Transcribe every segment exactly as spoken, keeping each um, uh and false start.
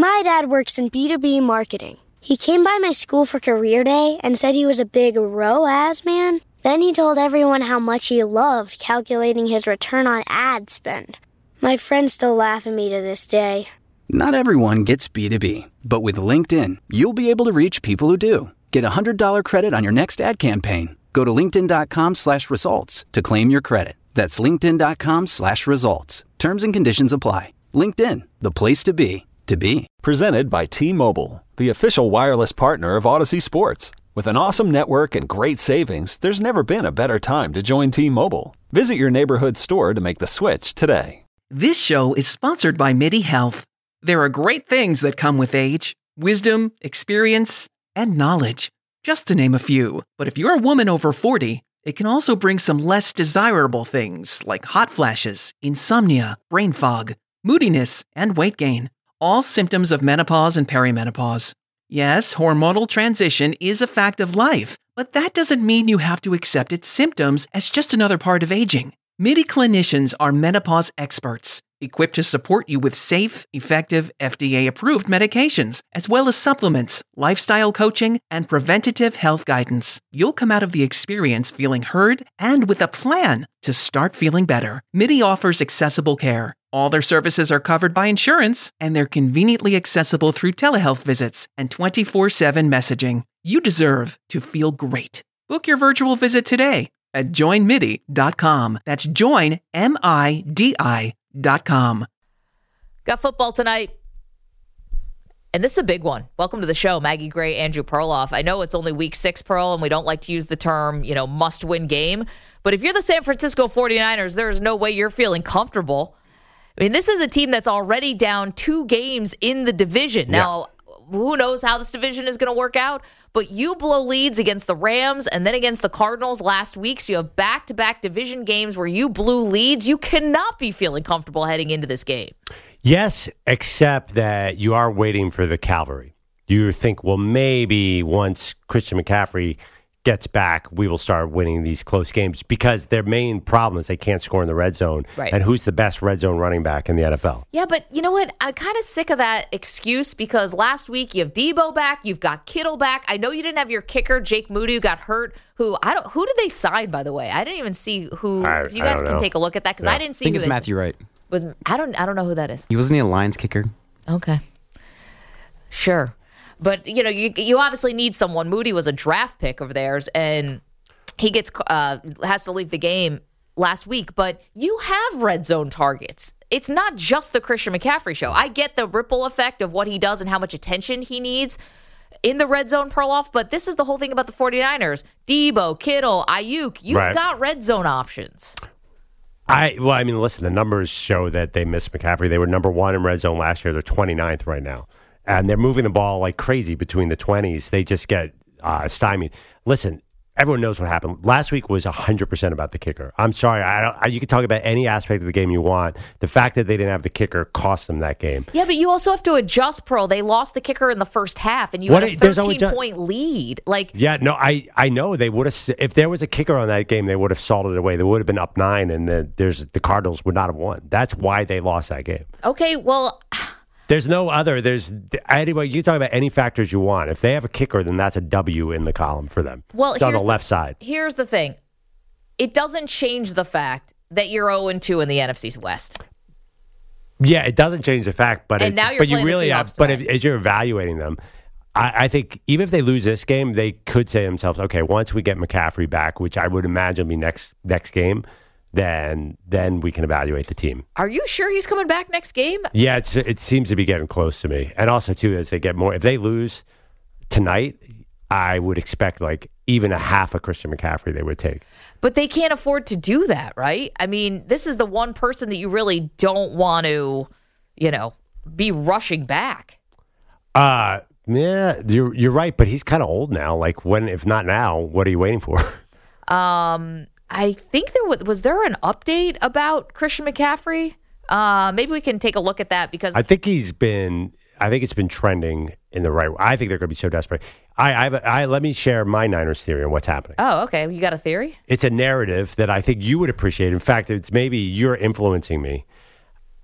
My dad works in B two B marketing. He came by my school for career day and said he was a big R O A S man. Then he told everyone how much he loved calculating his return on ad spend. My friends still laugh at me to this day. Not everyone gets B two B, but with LinkedIn, you'll be able to reach people who do. Get a one hundred dollars credit on your next ad campaign. Go to linkedin.com slash results to claim your credit. That's linkedin.com slash results. Terms and conditions apply. LinkedIn, the place to be, to be. Presented by T-Mobile, the official wireless partner of Odyssey Sports. With an awesome network and great savings, there's never been a better time to join T-Mobile. Visit your neighborhood store to make the switch today. This show is sponsored by MIDI Health. There are great things that come with age. Wisdom, experience, and knowledge. Just to name a few. But if you're a woman over forty, it can also bring some less desirable things like hot flashes, insomnia, brain fog, moodiness, and weight gain. All symptoms of menopause and perimenopause. Yes, hormonal transition is a fact of life, but that doesn't mean you have to accept its symptoms as just another part of aging. MIDI clinicians are menopause experts, equipped to support you with safe, effective, F D A-approved medications, as well as supplements, lifestyle coaching, and preventative health guidance. You'll come out of the experience feeling heard and with a plan to start feeling better. MIDI offers accessible care. All their services are covered by insurance, and they're conveniently accessible through telehealth visits and twenty-four seven messaging. You deserve to feel great. Book your virtual visit today at join midi dot com. That's join, M I D I dot com. Got football tonight. And this is a big one. Welcome to the show, Maggie Gray, Andrew Perloff. I know it's only week six, Pearl, and we don't like to use the term, you know, must-win game. But if you're the San Francisco forty-niners, there is no way you're feeling comfortable. I mean, this is a team that's already down two games in the division. Yeah. Now, who knows how this division is going to work out, but you blow leads against the Rams and then against the Cardinals last week, so you have back-to-back division games where you blew leads. You cannot be feeling comfortable heading into this game. Yes, except that you are waiting for the cavalry. You think, well, maybe once Christian McCaffrey gets back, we will start winning these close games, because their main problem is they can't score in the red zone. Right. And who's the best red zone running back in the N F L? Yeah, but you know what? I'm kind of sick of that excuse, because last week you have Debo back, you've got Kittle back. I know you didn't have your kicker, Jake Moody, who got hurt. Who I don't. Who did they sign, by the way? I didn't even see who. I, you guys I can know. take a look at that, because Yeah. I didn't see. I think who it's they, Matthew Wright. Was I don't. I don't know who that is. He wasn't the Lions kicker. Okay, sure, but you know, you you obviously need someone. Moody was a draft pick of theirs, and he gets uh, has to leave the game last week. But you have red zone targets. It's not just the Christian McCaffrey show. I get the ripple effect of what he does and how much attention he needs in the red zone, Perloff, but this is the whole thing about the forty-niners. Debo, Kittle, Ayuk, you've Right. got red zone options. I Well, I mean, listen, the numbers show that they missed McCaffrey. They were number one in red zone last year. They're twenty-ninth right now. And they're moving the ball like crazy between the twenties. They just get uh, stymied. Listen, everyone knows what happened. Last week was one hundred percent about the kicker. I'm sorry. I don't, I, you can talk about any aspect of the game you want. The fact that they didn't have the kicker cost them that game. Yeah, but you also have to adjust, Pearl. They lost the kicker in the first half, and you What had a it- there's always thirteen-point lead. Like, Yeah, no, I, I know they would have. If there was a kicker on that game, they would have salted it away. They would have been up nine, and the, there's the Cardinals would not have won. That's why they lost that game. okay, well, There's no other. There's anyway. You talk about any factors you want. If they have a kicker, then that's a W in the column for them. well, it's on the here's left side. Here's the thing. It doesn't change the fact that you're oh and two in the N F C West. Yeah, it doesn't change the fact, but And it's, now you're but you playing the really have. Seahawks But tonight. if, as you're evaluating them, I, I think even if they lose this game, they could say to themselves, "Okay, once we get McCaffrey back, which I would imagine will be next next game, then then we can evaluate the team." Are you sure he's coming back next game? Yeah, it's it seems to be getting close to me, and also too as they get more. If they lose tonight, I would expect like even a half a Christian McCaffrey they would take. But they can't afford to do that, right? I mean, this is the one person that you really don't want to, you know, be rushing back. Uh yeah, you're you're right, but he's kind of old now. Like when, if not now, what are you waiting for? Um, I think there was, was there an update about Christian McCaffrey? Uh, maybe we can take a look at that, because I think he's been. I think it's been trending in the right way. I think they're going to be so desperate. I, I, have a, I let me share my Niners theory on what's happening. oh, okay. You got a theory? It's a narrative that I think you would appreciate. In fact, it's maybe you're influencing me.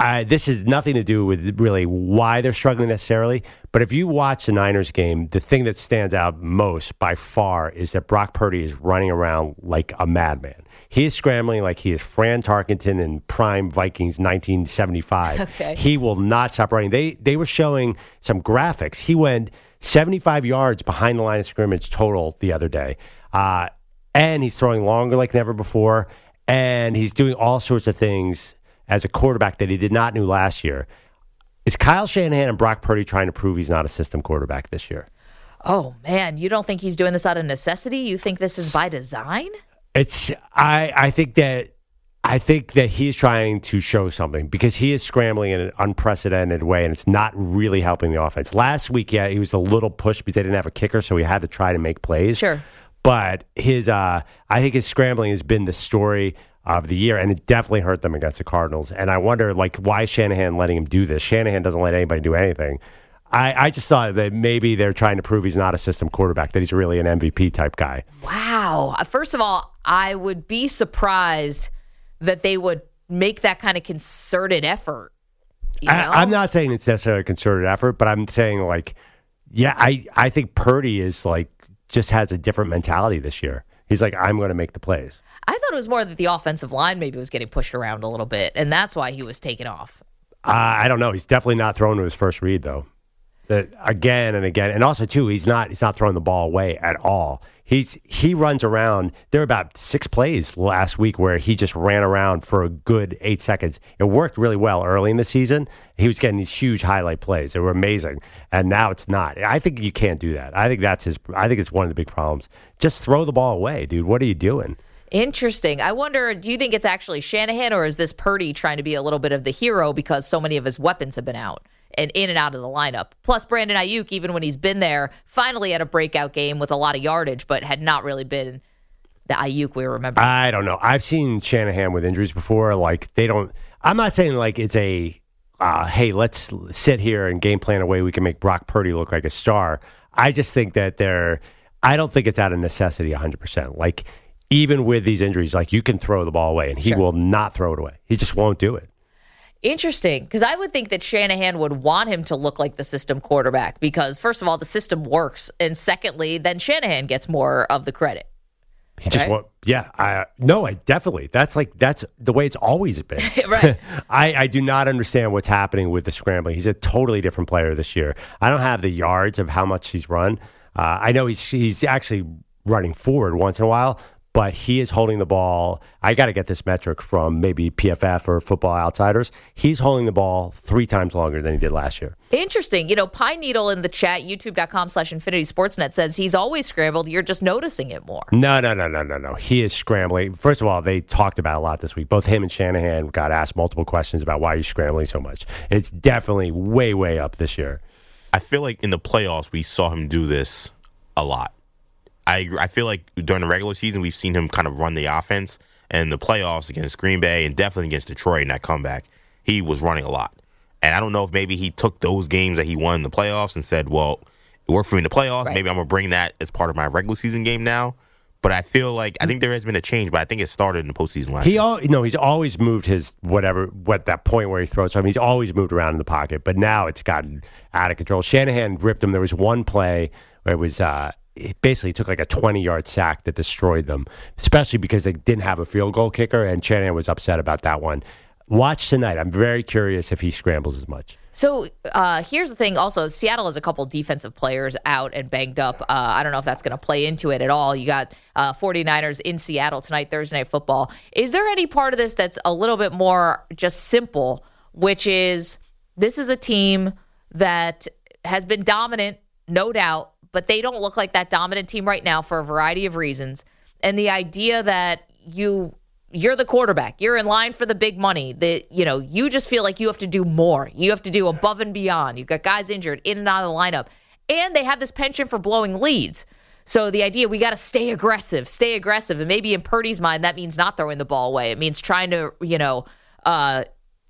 I, this has nothing to do with really why they're struggling necessarily. But if you watch the Niners game, the thing that stands out most by far is that Brock Purdy is running around like a madman. He is scrambling like he is Fran Tarkenton in prime Vikings nineteen seventy-five. Okay. He will not stop running. They they were showing some graphics. He went seventy-five yards behind the line of scrimmage total the other day. Uh, and he's throwing longer like never before. And he's doing all sorts of things as a quarterback that he did not do last year. Is Kyle Shanahan and Brock Purdy trying to prove he's not a system quarterback this year? Oh, man. You don't think he's doing this out of necessity? You think this is by design? It's I, I think that I think that he's trying to show something because he is scrambling in an unprecedented way, and it's not really helping the offense. Last week, yeah, he was a little pushed because they didn't have a kicker, so he had to try to make plays. Sure. But his, uh, I think his scrambling has been the story of the year, and it definitely hurt them against the Cardinals. And I wonder, like, why is Shanahan letting him do this? Shanahan doesn't let anybody do anything. I, I just thought that maybe they're trying to prove he's not a system quarterback, that he's really an M V P type guy. Wow. First of all, I would be surprised that they would make that kind of concerted effort. You know? I, I'm not saying it's necessarily a concerted effort, but I'm saying, like, yeah, I, I think Purdy is, like, just has a different mentality this year. He's like, I'm going to make the plays. I thought it was more that the offensive line maybe was getting pushed around a little bit, and that's why he was taken off. Uh, I don't know. He's definitely not throwing to his first read, though. That again and again, and also too, he's not he's not throwing the ball away at all. He's he runs around. There were about six plays last week where he just ran around for a good eight seconds. It worked really well early in the season. He was getting these huge highlight plays. They were amazing, and now it's not. I think you can't do that. I think that's his. I think it's one of the big problems. Just throw the ball away, dude. What are you doing? Interesting. I wonder, do you think it's actually Shanahan, or is this Purdy trying to be a little bit of the hero because so many of his weapons have been out and in and out of the lineup? Plus, Brandon Ayuk, even when he's been there, finally had a breakout game with a lot of yardage, but had not really been the Ayuk we remember. I don't know. I've seen Shanahan with injuries before. Like, they don't – I'm not saying, like, it's a, uh, hey, let's sit here and game plan a way we can make Brock Purdy look like a star. I just think that they're – I don't think it's out of necessity one hundred percent. Like, even with these injuries, like, you can throw the ball away, and he Sure. will not throw it away. He just won't do it. Interesting, because I would think that Shanahan would want him to look like the system quarterback because, first of all, the system works, and secondly, then Shanahan gets more of the credit. He just won't. Yeah. I, no, I definitely. That's like, that's the way it's always been. Right. I, I do not understand what's happening with the scrambling. He's a totally different player this year. I don't have the yards of how much he's run. Uh, I know he's he's actually running forward once in a while, but he is holding the ball. I got to get this metric from maybe P F F or Football Outsiders. He's holding the ball three times longer than he did last year. Interesting. You know, Pine Needle in the chat, youtube.com slash Infinity Sportsnet says he's always scrambled. You're just noticing it more. No, no, no, no, no, no. He is scrambling. First of all, they talked about it a lot this week. Both him and Shanahan got asked multiple questions about why he's scrambling so much. It's definitely way, way up this year. I feel like in the playoffs, we saw him do this a lot. I agree. I feel like during the regular season, we've seen him kind of run the offense. And the playoffs against Green Bay and definitely against Detroit in that comeback, he was running a lot. And I don't know if maybe he took those games that he won in the playoffs and said, well, it worked for me in the playoffs. Right. Maybe I'm going to bring that as part of my regular season game now. But I feel like, I think there has been a change, but I think it started in the postseason last He year. all, no, he's always moved his whatever, what that point where he throws. I mean, he's always moved around in the pocket, but now it's gotten out of control. Shanahan ripped him. There was one play where it was, uh, it basically took like a twenty-yard sack that destroyed them, especially because they didn't have a field goal kicker, and Shanahan was upset about that one. Watch tonight. I'm very curious if he scrambles as much. So uh, here's the thing. Also, Seattle has a couple defensive players out and banged up. Uh, I don't know if that's going to play into it at all. You got uh, 49ers in Seattle tonight, Thursday Night Football. Is there any part of this that's a little bit more just simple, which is this is a team that has been dominant, no doubt, but they don't look like that dominant team right now for a variety of reasons. And the idea that you you're the quarterback, you're in line for the big money, that you know, you just feel like you have to do more. You have to do above and beyond. You've got guys injured in and out of the lineup. And they have this penchant for blowing leads. So the idea, we got to stay aggressive, stay aggressive. And maybe in Purdy's mind, that means not throwing the ball away. It means trying to, you know, uh,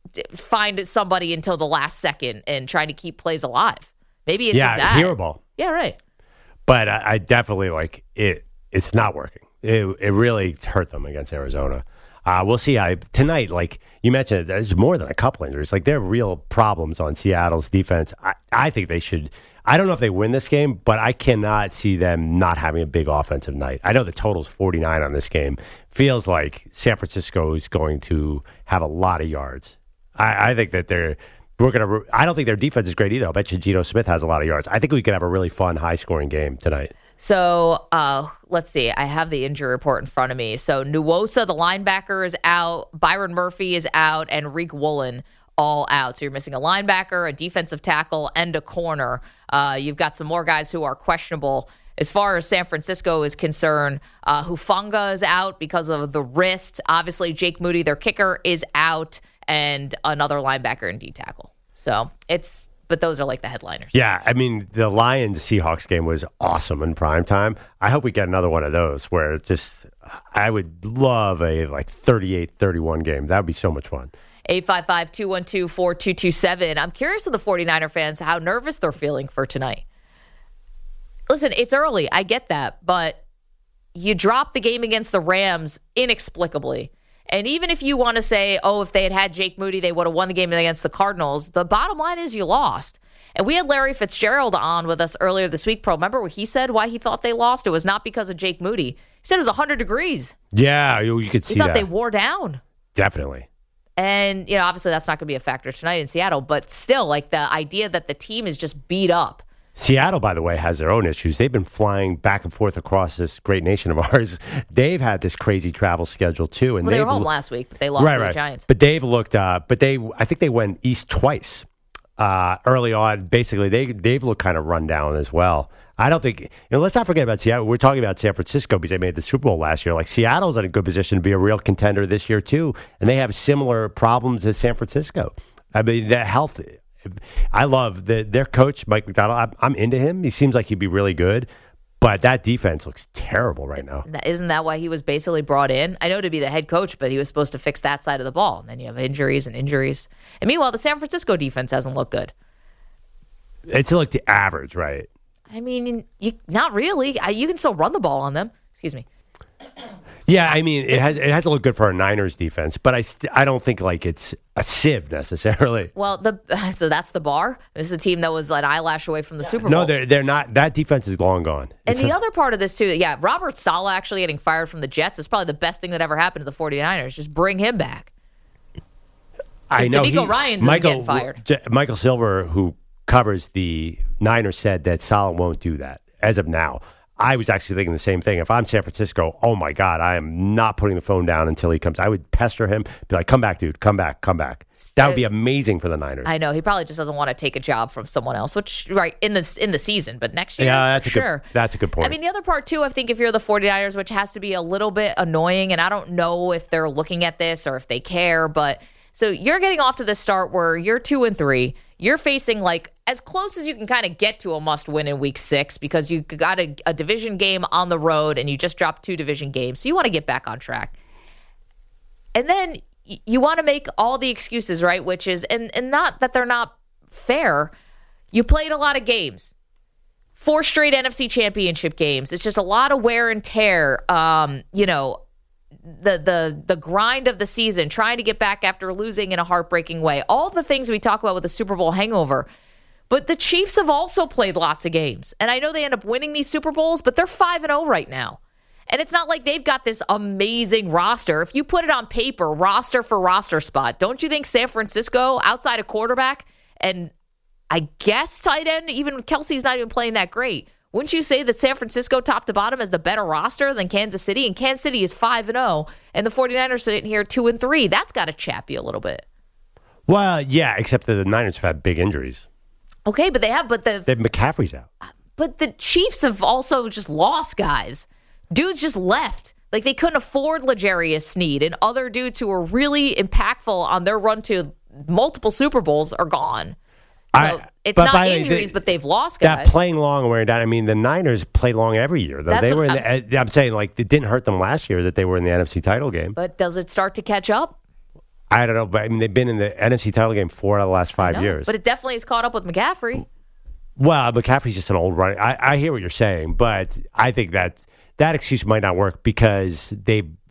find somebody until the last second and trying to keep plays alive. Maybe it's yeah, just that. hero ball. Yeah, right. But I, I definitely like it. It's not working. It it really hurt them against Arizona. Uh, we'll see. I, tonight, like you mentioned, there's more than a couple injuries. Like there are real problems on Seattle's defense. I, I think they should. I don't know if they win this game, but I cannot see them not having a big offensive night. I know the total's forty-nine on this game. Feels like San Francisco is going to have a lot of yards. I, I think that they're we're going to. I don't think their defense is great either. I bet you Geno Smith has a lot of yards. I think we could have a really fun, high-scoring game tonight. So uh, let's see. I have the injury report in front of me. So Nwosa, the linebacker, is out. Byron Murphy is out, and Reek Woolen all out. So you're missing a linebacker, a defensive tackle, and a corner. Uh, you've got some more guys who are questionable. As far as San Francisco is concerned, uh, Hufanga is out because of the wrist. Obviously, Jake Moody, their kicker, is out, and another linebacker and D tackle. So it's, but those are like the headliners. Yeah, I mean, the Lions-Seahawks game was awesome in prime time. I hope we get another one of those where it's just, I would love a like thirty-eight thirty-one game. That would be so much fun. eight five five, two one two, four two two seven. I'm curious to the 49er fans how nervous they're feeling for tonight. Listen, it's early. I get that. But you dropped the game against the Rams inexplicably. And even if you want to say, oh, if they had had Jake Moody, they would have won the game against the Cardinals, the bottom line is you lost. And we had Larry Fitzgerald on with us earlier this week, Pro. Remember what he said, why he thought they lost? It was not because of Jake Moody. He said it was one hundred degrees. Yeah, you, you could see that. He thought that. they wore down. Definitely. And, you know, obviously that's not going to be a factor tonight in Seattle, but still, like the idea that the team is just beat up. Seattle, by the way, has their own issues. They've been flying back and forth across this great nation of ours. They've had this crazy travel schedule, too. And well, they were home lo- last week, but they lost right, to the right. Giants. But they've looked, uh, but they, I think they went east twice uh, early on. Basically, they, they've looked kind of run down as well. I don't think, you know, let's not forget about Seattle. We're talking about San Francisco because they made the Super Bowl last year. Like Seattle's in a good position to be a real contender this year too, and they have similar problems as San Francisco. I mean, the health. I love the, their coach, Mike McDonald. I'm, I'm into him. He seems like he'd be really good, but that defense looks terrible right now. Isn't that why he was basically brought in? I know to be the head coach, but he was supposed to fix that side of the ball. And then you have injuries and injuries. And meanwhile, the San Francisco defense hasn't looked good. It's looked average, right? I mean, you, not really. I, you can still run the ball on them. Excuse me. Yeah, I mean, it has it has to look good for a Niners defense, but I st- I don't think like it's a sieve necessarily. Well, the so that's the bar. This is a team that was an eyelash away from the Super Bowl. No, they're they're not. That defense is long gone. And It's the a- other part of this too, yeah, Robert Saleh actually getting fired from the Jets is probably the best thing that ever happened to the 49ers. Just bring him back. I know D'Amico he- Ryans isn't Michael, getting fired. J- Michael Silver, who covers the Niners, said that Saleh won't do that as of now. I was actually thinking the same thing. If I'm San Francisco, oh my God, I am not putting the phone down until he comes. I would pester him, be like, come back, dude, come back, come back. That would be amazing for the Niners. I know he probably just doesn't want to take a job from someone else, which right in the in the season, but next year, Yeah, that's a sure. good. That's a good point. I mean, the other part too, I think if you're the 49ers, which has to be a little bit annoying, and I don't know if they're looking at this or if they care, but so you're getting off to the start where you're two and three. You're facing like as close as you can kind of get to a must win in week six because you got a, a division game on the road and you just dropped two division games. So you want to get back on track. And then y- you want to make all the excuses, right? Which is, and, and not that they're not fair. You played a lot of games. Four straight N F C championship games. It's just a lot of wear and tear. Um, you know, the the the grind of the season, trying to get back after losing in a heartbreaking way. All the things we talk about with the Super Bowl hangover. But the Chiefs have also played lots of games. And I know they end up winning these Super Bowls, but they're five and oh right now. And it's not like they've got this amazing roster. If you put it on paper, roster for roster spot, don't you think San Francisco, outside of quarterback, and I guess tight end, even Kelsey's not even playing that great, wouldn't you say that San Francisco, top to bottom, has the better roster than Kansas City? And Kansas City is five and oh, and the 49ers sitting here two and three. That's got to chap you a little bit. well, yeah, except that the Niners have had big injuries. Okay, but they have, but the They have McCaffrey's out. but the Chiefs have also just lost guys. Dudes just left. Like they couldn't afford L'Jarius Sneed, and other dudes who were really impactful on their run to multiple Super Bowls are gone. So I- it's but not by the way, injuries, they- but they've lost guys. That playing long and wearing down. I mean, the Niners play long every year. Though That's they what were in I'm the, I'm saying, like it didn't hurt them last year that they were in the N F C title game. But does it start to catch up? I don't know, but I mean, they've been in the N F C title game four out of the last five No, years. But it definitely has caught up with McCaffrey. Well, McCaffrey's just an old running. I, I hear what you're saying, but I think that that excuse might not work because they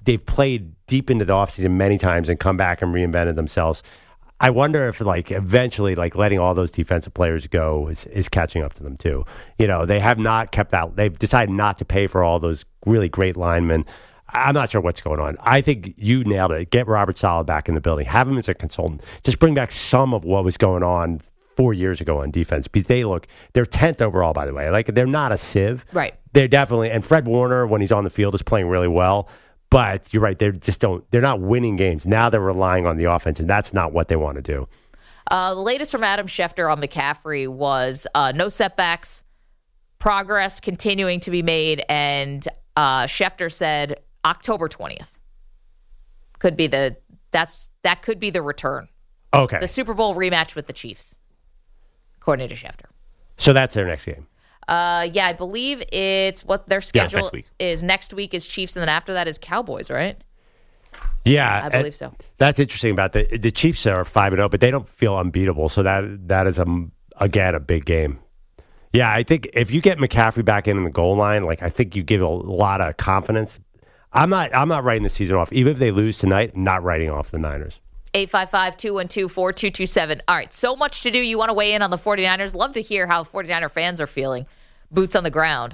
they've played deep into the offseason many times and come back and reinvented themselves. I wonder if, like, eventually, like, letting all those defensive players go is, is catching up to them, too. You know, they have not kept out. They've decided not to pay for all those really great linemen. I'm not sure what's going on. I think you nailed it. Get Robert Saleh back in the building. Have him as a consultant. Just bring back some of what was going on four years ago on defense. Because they look, they're tenth overall, by the way. Like, they're not a sieve. Right. They're definitely, and Fred Warner, when he's on the field, is playing really well. But you're right, they just don't, they're not winning games. Now they're relying on the offense, and that's not what they want to do. Uh, the latest from Adam Schefter on McCaffrey was uh, no setbacks, progress continuing to be made, and uh, Schefter said October twentieth could be the, that's, that could be the return. Okay. The Super Bowl rematch with the Chiefs, according to Schefter. So that's their next game. Uh, yeah, I believe it's what their schedule next week. is. Next week is Chiefs, and then after that is Cowboys, right? Yeah, I believe so. That's interesting about the the Chiefs are five and zero, but they don't feel unbeatable. So that that is a again a big game. Yeah, I think if you get McCaffrey back in, in the goal line, like I think you give a lot of confidence. I'm not I'm not writing the season off, even if they lose tonight. I'm not writing off the Niners. eight five five, two one two, four two two seven. All right, so much to do. You want to weigh in on the 49ers? Love to hear how 49er fans are feeling. Boots on the ground.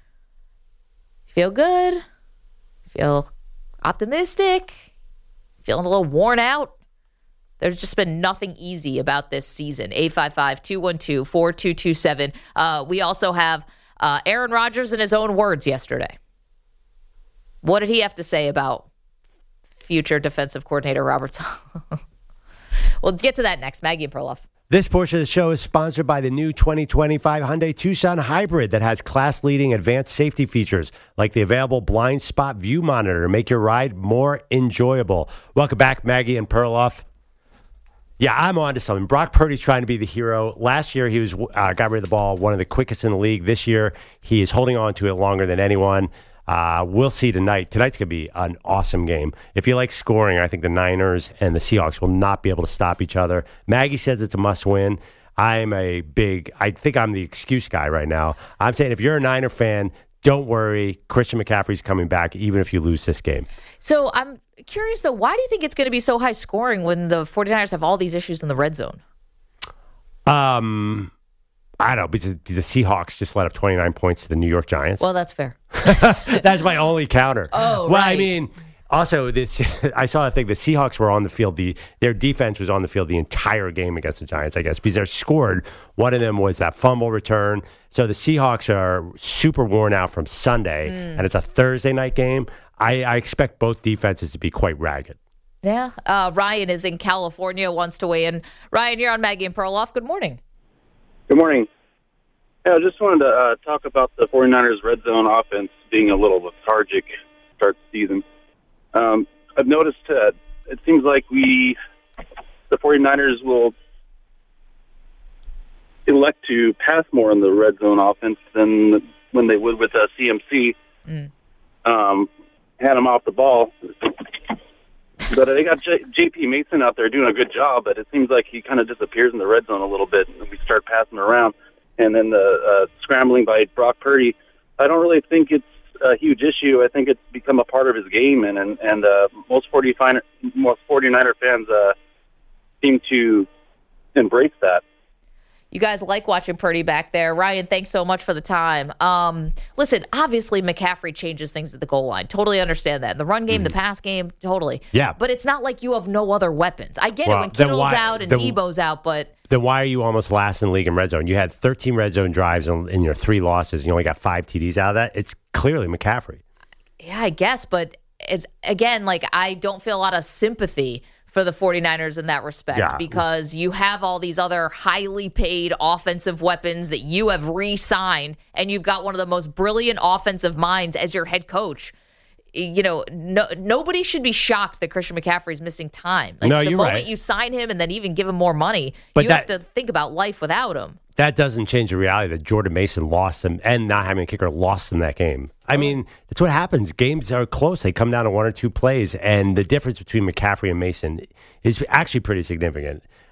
Feel good? Feel optimistic? Feeling a little worn out? There's just been nothing easy about this season. eight five five, two one two, four two two seven. Uh, we also have uh, Aaron Rodgers in his own words yesterday. What did he have to say about future defensive coordinator Robert Saleh? We'll get to that next. Maggie and Perloff. This portion of the show is sponsored by the new twenty twenty-five Hyundai Tucson Hybrid that has class-leading advanced safety features like the available blind spot view monitor to make your ride more enjoyable. Welcome back, Maggie and Perloff. Yeah, I'm on to something. Brock Purdy's trying to be the hero. Last year, he was uh, got rid of the ball, one of the quickest in the league. This year, he is holding on to it longer than anyone. Uh, we'll see tonight. Tonight's going to be an awesome game. If you like scoring, I think the Niners and the Seahawks will not be able to stop each other. Maggie says it's a must-win. I'm a big, I think I'm the excuse guy right now. I'm saying if you're a Niner fan, don't worry. Christian McCaffrey's coming back even if you lose this game. So I'm curious, though, why do you think it's going to be so high scoring when the 49ers have all these issues in the red zone? Um... I don't know, because the Seahawks just let up twenty-nine points to the New York Giants. Well, that's fair. That's my only counter. Oh, well, right. I mean, also, this I saw a thing. The Seahawks were on the field. The Their defense was on the field the entire game against the Giants, I guess, because they scored. One of them was that fumble return. So the Seahawks are super worn out from Sunday, mm. and it's a Thursday night game. I, I expect both defenses to be quite ragged. Yeah. Uh, Ryan is in California, wants to weigh in. Ryan, you're on Maggie and Perloff. Good morning. Good morning. Yeah, I just wanted to uh, talk about the 49ers red zone offense being a little lethargic to start the season. Um, I've noticed uh, it seems like we, the 49ers will elect to pass more in the red zone offense than when they would with uh, C M C. Mm. Um, had him off the ball. But they got J- J.P. Mason out there doing a good job, but it seems like he kind of disappears in the red zone a little bit, and we start passing around. And then the uh, scrambling by Brock Purdy, I don't really think it's a huge issue. I think it's become a part of his game, and and, and uh, most 49er, most 49er fans uh, seem to embrace that. You guys like watching Purdy back there. Ryan, thanks so much for the time. Um, listen, obviously McCaffrey changes things at the goal line. Totally understand that. In the run game, mm. the pass game, totally. Yeah. But it's not like you have no other weapons. I get well, it when Kittle's why, out and then, Debo's out, but... Then why are you almost last in the league in red zone? You had thirteen red zone drives in, in your three losses. You only got five T Ds out of that. It's clearly McCaffrey. Yeah, I guess. But it, again, like I don't feel a lot of sympathy for the 49ers in that respect yeah. because you have all these other highly paid offensive weapons that you have re-signed, and you've got one of the most brilliant offensive minds as your head coach. You know, no, nobody should be shocked that Christian McCaffrey is missing time. Like, no, the you're moment right. you sign him and then even give him more money, but you that, have to think about life without him. That doesn't change the reality that Jordan Mason lost them, and not having a kicker lost them that game. I mean, that's what happens. Games are close. They come down to one or two plays, and the difference between McCaffrey and Mason is actually pretty significant.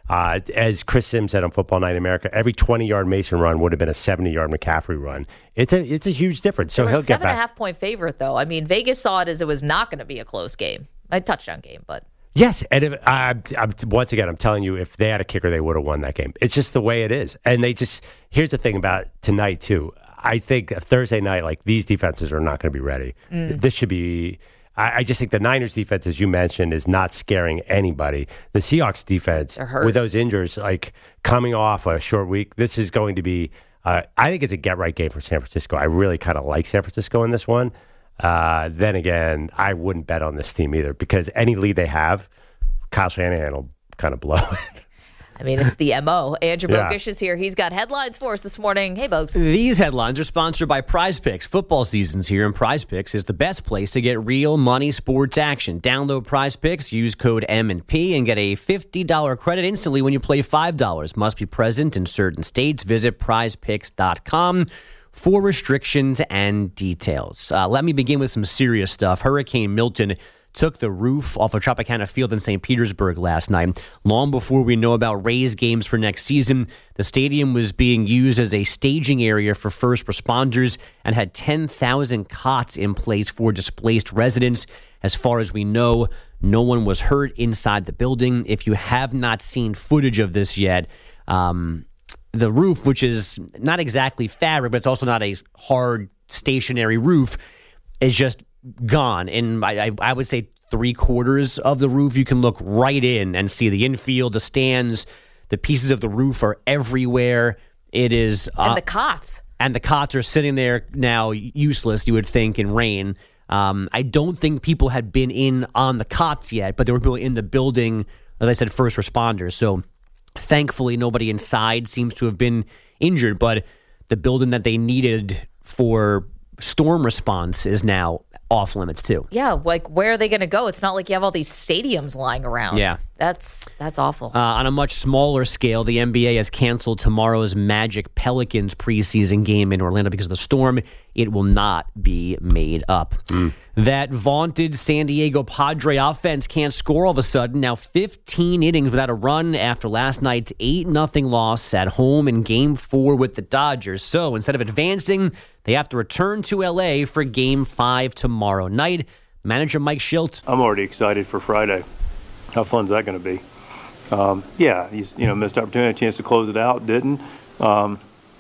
Uh, as Chris Sims said on Football Night in America, every twenty-yard Mason run would have been a seventy-yard McCaffrey run. It's a it's a huge difference. So They were he'll a seven get back. and a half point favorite, though. I mean, Vegas saw it as it was not going to be a close game, a touchdown game, but. Yes, and if, I, I'm, once again, I'm telling you, if they had a kicker, they would have won that game. It's just the way it is. And they just, here's the thing about tonight, too. I think Thursday night, like, these defenses are not going to be ready. Mm. This should be, I, I just think the Niners defense, as you mentioned, is not scaring anybody. The Seahawks defense, with those injuries, like, coming off a short week, this is going to be, uh, I think it's a get-right game for San Francisco. I really kind of like San Francisco in this one. Uh, then again, I wouldn't bet on this team either because any lead they have, Kyle Shanahan will kind of blow it. I mean, it's the M O. Andrew Yeah. Bogish is here. He's got headlines for us this morning. Hey, Bogues. These headlines are sponsored by Prize Picks. Football season's here, and Prize Picks is the best place to get real money sports action. Download Prize Picks, use code M and P, and get a fifty dollars credit instantly when you play five dollars. Must be present in certain states. Visit prize picks dot com for restrictions and details. Uh, let me begin with some serious stuff. Hurricane Milton took the roof off of Tropicana Field in Saint Petersburg last night. Long before we know about Rays games for next season, the stadium was being used as a staging area for first responders and had ten thousand cots in place for displaced residents. As far as we know, no one was hurt inside the building. If you have not seen footage of this yet, um, the roof, which is not exactly fabric, but it's also not a hard, stationary roof, is just gone. And I, I, I would say three quarters of the roof, you can look right in and see the infield, the stands, the pieces of the roof are everywhere. It is... Uh, and the cots. And the cots are sitting there now useless, you would think, in rain. Um, I don't think people had been in on the cots yet, but there were people in the building, as I said, first responders. So thankfully, nobody inside seems to have been injured, but the building that they needed for storm response is now off limits too. Yeah, like where are they going to go? It's not like you have all these stadiums lying around. Yeah. That's that's awful. Uh, on a much smaller scale, the N B A has canceled tomorrow's Magic Pelicans preseason game in Orlando because of the storm. It will not be made up. Mm. That vaunted San Diego Padre offense can't score all of a sudden. Now fifteen innings without a run after last night's eight nothing loss at home in Game four with the Dodgers. So instead of advancing, they have to return to L A for Game five tomorrow night. Manager Mike Schilt. I'm already excited for Friday. How fun is that going to be? Um, yeah, you, you know, missed opportunity, a chance to close it out, didn't. Um,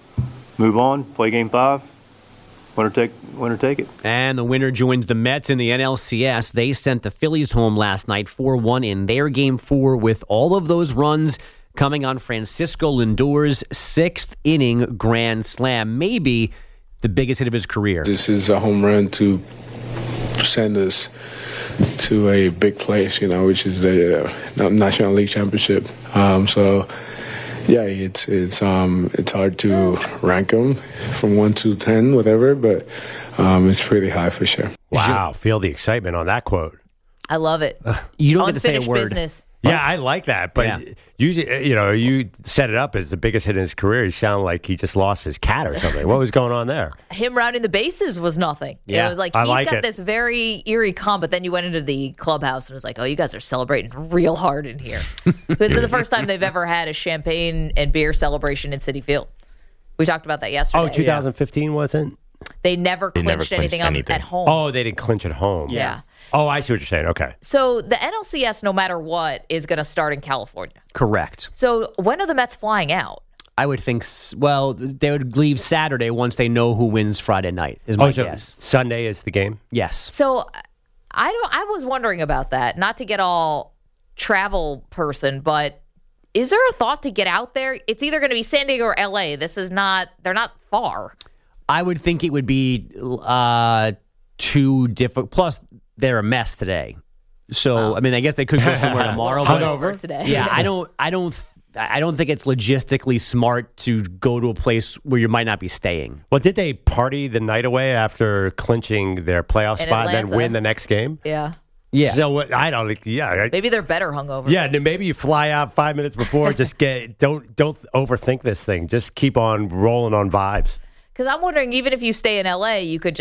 move on, play Game five. Winner take, winner take it. And the winner joins the Mets in the N L C S. They sent the Phillies home last night four one in their Game four with all of those runs coming on Francisco Lindor's sixth inning grand slam. Maybe the biggest hit of his career. This is a home run to send us to a big place, you know, which is the uh, National League Championship. Um, so, yeah, it's it's um, it's hard to rank them from one to ten, whatever, but um, it's pretty high for sure. Wow, feel the excitement on that quote. I love it. You don't get to say a Unfinished word. business. Yeah, I like that. But Yeah. usually, you know, you set it up as the biggest hit in his career. He sounded like he just lost his cat or something. What was going on there? Him rounding the bases was nothing. Yeah, it was like I he's like got it. this very eerie calm, but then you went into the clubhouse and it was like, oh, you guys are celebrating real hard in here. This is the first time they've ever had a champagne and beer celebration in Citi Field. We talked about that yesterday. Oh, two thousand fifteen wasn't? They never They clinched never clinched anything, on, anything. at home. Oh, they didn't clinch at home. Yeah. Oh, I see what you're saying. Okay. So the N L C S, no matter what, is going to start in California. Correct. So when are the Mets flying out? I would think, s- well, they would leave Saturday once they know who wins Friday night, is my Oh, so guess. Sunday is the game? Yes. So I don't. I was wondering about that. Not to get all travel person, but is there a thought to get out there? It's either going to be San Diego or L A. This is not. They're not far. I would think it would be uh, too difficult. Plus, they're a mess today. So, I mean, I guess they could go somewhere tomorrow. but- Hungover? today. Yeah, I don't, I don't, I don't think it's logistically smart to go to a place where you might not be staying. Well, did they party the night away after clinching their playoff In spot and Atlanta. then win the next game? Yeah. Yeah. So what, I don't think, yeah. I- Maybe they're better hungover. Yeah, then maybe you fly out five minutes before. Just get don't don't overthink this thing. Just keep on rolling on vibes. Because I'm wondering, even if you stay in L A, you could just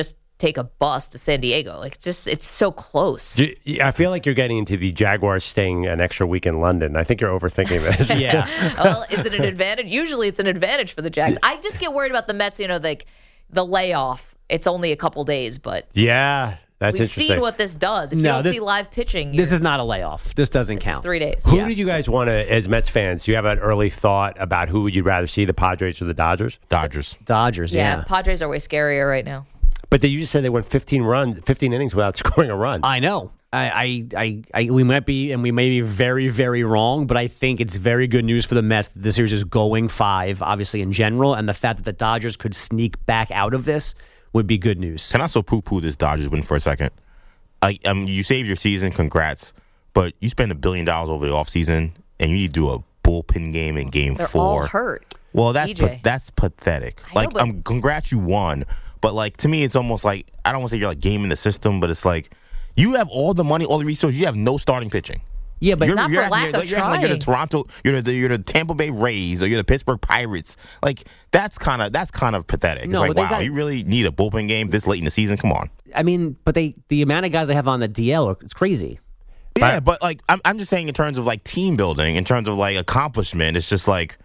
take a bus to San Diego. Like it's just it's so close. Do you- I feel like you're getting into the Jaguars staying an extra week in London. I think you're overthinking this. Yeah. Well, is it an advantage? Usually, it's an advantage for the Jags. I just get worried about the Mets. You know, like the layoff. It's only a couple days, but Yeah, that's we've interesting. seen what this does. If you No, don't this- see live pitching, This you're- is not a layoff. This doesn't this is count. three days. Who Yeah. did you guys want to, as Mets fans, do you have an early thought about who you'd rather see, the Padres or the Dodgers? Dodgers. Dodgers, Yeah, yeah. Padres are way scarier right now. But they, you just said they went fifteen runs, fifteen innings without scoring a run. I know. I, I, I, I, we might be, and we may be very, very wrong, but I think it's very good news for the Mets that this series is going five, obviously in general, and the fact that the Dodgers could sneak back out of this would be good news. Can I also poo-poo this Dodgers win for a second? I, um, you saved your season, congrats. But you spent a billion dollars over the offseason, and you need to do a bullpen game in game They're four. all hurt. Well, that's D J. pa- that's pathetic. I know, Like, but- um, congrats, you won. But like to me, it's almost like I don't want to say you're like gaming the system, but it's like you have all the money, all the resources. You have no starting pitching. Yeah, but you're, not you're for acting- lack you're, of you're acting like you're the trying. Toronto, you're the you're the Tampa Bay Rays, or you're the Pittsburgh Pirates. Like that's kind of that's kind of pathetic. No, it's like but they wow, got- you really need a bullpen game this late in the season? Come on. I mean, but they the amount of guys they have on the D L, are, it's crazy. Yeah, but like I'm I'm just saying in terms of like team building, in terms of like accomplishment, it's just like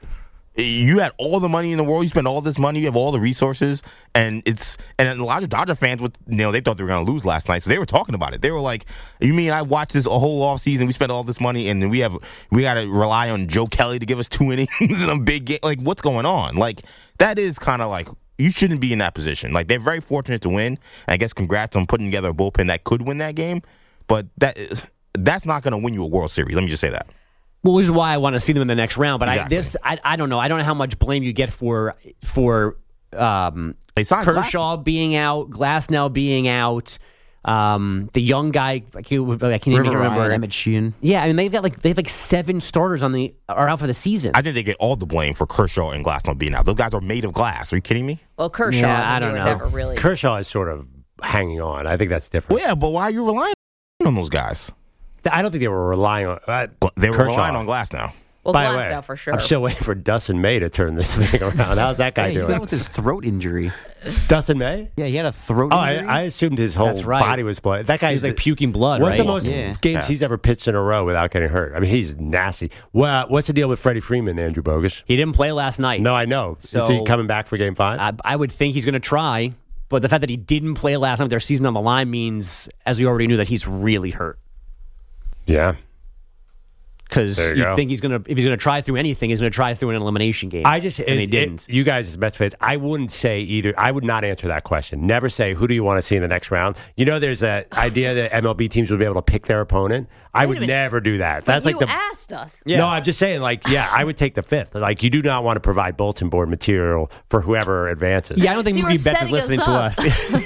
you had all the money in the world, you spent all this money, you have all the resources, and it's and a lot of Dodger fans with you know they thought they were going to lose last night, so they were talking about it. They were like, "You mean I watched this a whole off season? We spent all this money, and we have we got to rely on Joe Kelly to give us two innings in a big game? Like, what's going on? Like that is kind of like." You shouldn't be in that position. Like they're very fortunate to win. I guess congrats on putting together a bullpen that could win that game, but that is, that's not going to win you a World Series. Let me just say that. Well, which is why I want to see them in the next round. But Exactly. I this I, I don't know. I don't know how much blame you get for for um, They signed Kershaw being out, Glasnow being out, um, the young guy. I can't, I can't even River remember. Ryan, Emmett Sheehan. Yeah, I mean they've got like they have like seven starters on the are out for the season. I think they get all the blame for Kershaw and Glass not being out. Those guys are made of glass. Are you kidding me? Well, Kershaw, Yeah, I, I mean, don't you know. were never really. Kershaw is sort of hanging on. I think that's different. Well, yeah, but why are you relying on those guys? I don't think they were relying on uh, But they were Kershaw. relying on Glass now. well, By the Glass way, now for sure. I'm still waiting for Dustin May to turn this thing around. How's that guy Hey, he's doing? out with his throat injury. Dustin May? Yeah, he had a throat Oh, I, injury. I assumed his whole That's right. body was blood. That guy He's like puking blood. What's right? the most Yeah. games Yeah. he's ever pitched in a row without getting hurt? I mean, he's nasty. Well, what's the deal with Freddie Freeman, Andrew Bogus? He didn't play last night. No, I know. Is he So- coming back for Game Five? I, I would think he's going to try, but the fact that he didn't play last night with their season on the line means, as we already knew, that he's really hurt. yeah. Because There you you go. think he's going to, if he's going to try through anything, he's going to try through an elimination game. I just and it- he it- didn't. you guys as Mets fans, I wouldn't say either. I would not answer that question. Never say who do you want to see in the next round. You know, there's an idea that M L B teams will be able to pick their opponent. I Wait a would minute. never do that. But That's you like the. asked us. No, I'm just saying, like, yeah, I would take the fifth. Like, you do not want to provide bulletin board material for whoever advances. yeah, I don't think So you were Mookie Betts is setting us listening to up.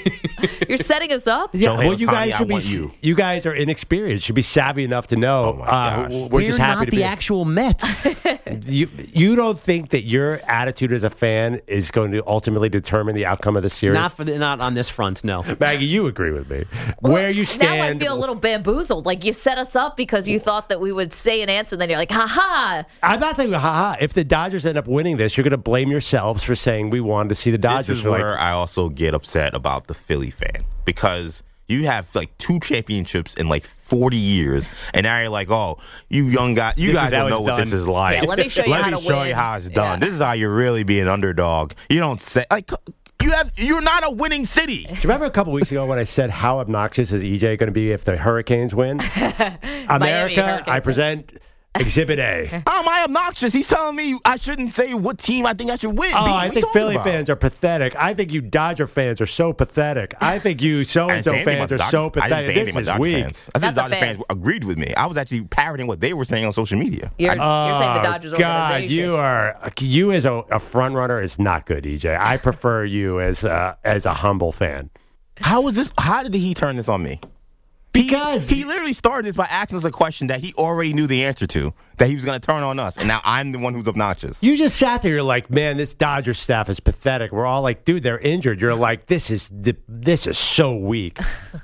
us. You're setting us up. Yeah, Shohei well, you Ohtani, guys I should be. want you. You guys are inexperienced. Should be savvy enough to know. Oh, my uh, gosh. we're We're just happy not to the be. actual Mets. You you don't think that your attitude as a fan is going to ultimately determine the outcome of the series? not for the, not on this front, no. Maggie, you agree with me. Where you stand. Now I feel a little bamboozled. Like you set us up because you thought that we would say an answer, and then you're like, ha ha. I'm not saying haha. If the Dodgers end up winning this, you're going to blame yourselves for saying we wanted to see the Dodgers. This is You're like, where I also get upset about the Philly fan because you have like two championships in like forty years, and now you're like, oh, you young guys, you This guys is how don't know it's what done. this is like. Yeah, let me show you Let how me to show win. you how it's done. Yeah. This is how you're really being underdog. You don't say like you have. You're not a winning city. Do you remember a couple weeks ago when I said how obnoxious is E J going to be if the Hurricanes win? America, Hurricanes. I present Exhibit A. How am I obnoxious? He's telling me I shouldn't say what team I think I should win. Oh, B, I what you think talking Philly about? fans are pathetic. I think you Dodger fans are so pathetic. I think you so I and didn't so say anything fans are about so Dodgers- I didn't pathetic. say This anything is about Dodger weak. fans. I Not said the Dodger fans fans. agreed with me. I was actually parroting what they were saying on social media. You're, I- you're saying the Oh, Dodgers God, organization. you are you as a, a front runner is not good, E J. I prefer you as a, as a humble fan. How was this? How did he turn this on me? Because he, he literally started this by asking us a question that he already knew the answer to, that he was going to turn on us, and now I'm the one who's obnoxious. You just sat there. You're like, man, this Dodgers staff is pathetic. We're all like, dude, they're injured. You're like, this is this is so weak.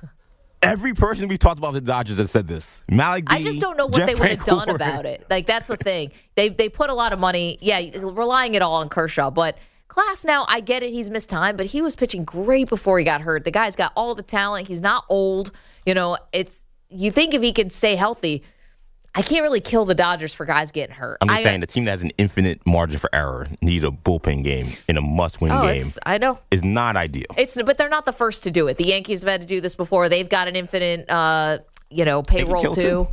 Every person we talked about the Dodgers has said this. Malik B, I just don't know what Jeff they would have done Francoeur. about it. Like that's the thing. They they put a lot of money. Yeah, relying it all on Kershaw, but Class now, I get it. He's missed time, but he was pitching great before he got hurt. The guy's got all the talent. He's not old. You know, it's you think if he could stay healthy, I can't really kill the Dodgers for guys getting hurt. I'm just I, saying the team that has an infinite margin for error need a bullpen game in a must-win oh, game. It's, I know. Is not ideal. It's but they're not the first to do it. The Yankees have had to do this before. They've got an infinite, uh, you know, payroll kill too. too.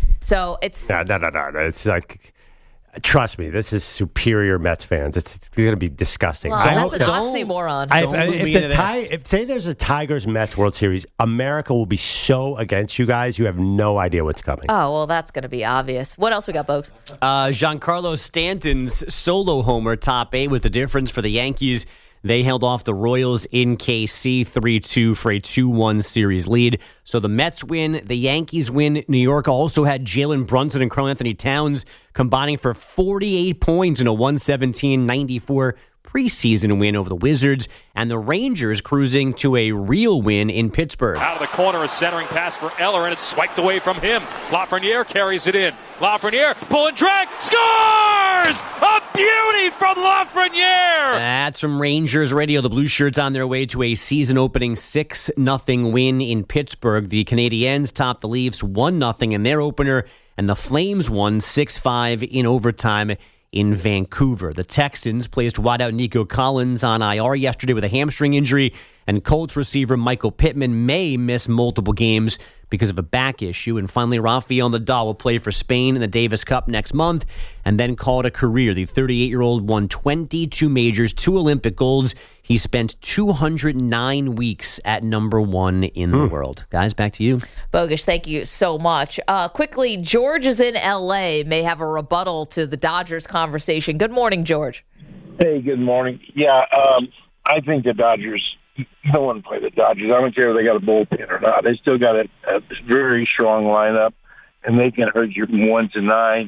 So it's No, no, no, no. no. It's like, trust me, this is superior Mets fans. It's, it's going to be disgusting. well, I that's hope- an don't- oxymoron. I- Don't if, move if me the into Ti- this. if say there's a Tigers Mets World Series, America will be so against you guys. You have no idea what's coming. oh well, that's going to be obvious. What else we got, folks? Uh, Giancarlo Stanton's solo homer, top eight, was the difference for the Yankees. They held off the Royals in K C three two for a two one series lead. So the Mets win, the Yankees win. New York also had Jalen Brunson and Karl-Anthony Towns combining for forty-eight points in a one seventeen ninety-four preseason win over the Wizards, and the Rangers cruising to a real win in Pittsburgh. Out of the corner, a centering pass for Eller, and it's swiped away from him. Lafreniere carries it in. Lafreniere, pull and drag, scores! A beauty from Lafreniere! That's from Rangers Radio. The Blue Shirts on their way to a season-opening six nothing win in Pittsburgh. The Canadiens topped the Leafs one nothing in their opener, and the Flames won six five in overtime in Vancouver. The Texans placed wideout Nico Collins on I R yesterday with a hamstring injury, and Colts receiver Michael Pittman may miss multiple games because of a back issue. And finally, Rafael Nadal will play for Spain in the Davis Cup next month and then call it a career. The thirty-eight-year-old won twenty-two majors, two Olympic golds. He spent two hundred nine weeks at number one in the world. Guys, back to you. Bogusch, thank you so much. Uh, quickly, George is in L A, may have a rebuttal to the Dodgers conversation. Good morning, George. Hey, good morning. Yeah, um, I think the Dodgers, no one play the Dodgers. I don't care if they got a bullpen or not. They still got a, a very strong lineup, and they can hurt you from one to nine.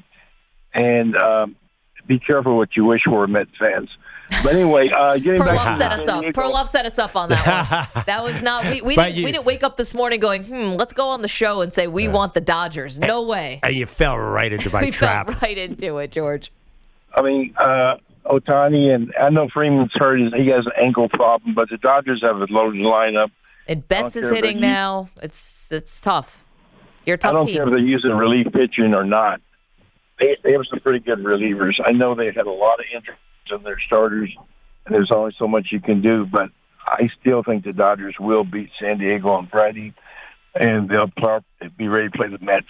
And um, be careful what you wish for, Mets fans. But anyway, uh, getting Perloff back to set us up. Perloff set us up on that one. That was not. We, we But didn't. you- we didn't wake up this morning going, "Hmm, let's go on the show and say we want the Dodgers." No way. And you fell right into my We trap. fell right into it, George. I mean, uh, Otani, and I know Freeman's hurt. He has an ankle problem, but the Dodgers have a loaded lineup. And Betts I don't is care if hitting they use- now. It's it's tough. You're a I tough don't team. care if they're using relief pitching or not. They, they have some pretty good relievers. I know they had a lot of interest in their starters, and there's only so much you can do, but I still think the Dodgers will beat San Diego on Friday, and they'll pl- be ready to play the Mets.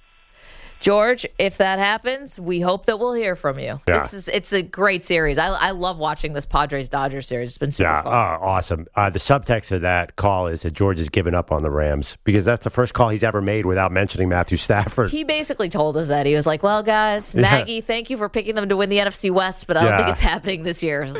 George, if that happens, we hope that we'll hear from you. Yeah. It's just- it's a great series. I I love watching this Padres Dodgers series. It's been super Yeah, fun. oh, awesome. Uh, the subtext of that call is that George has given up on the Rams because that's the first call he's ever made without mentioning Matthew Stafford. He basically told us that. He was like, well, guys, Maggie, thank you for picking them to win the N F C West, but I don't Yeah. think it's happening this year.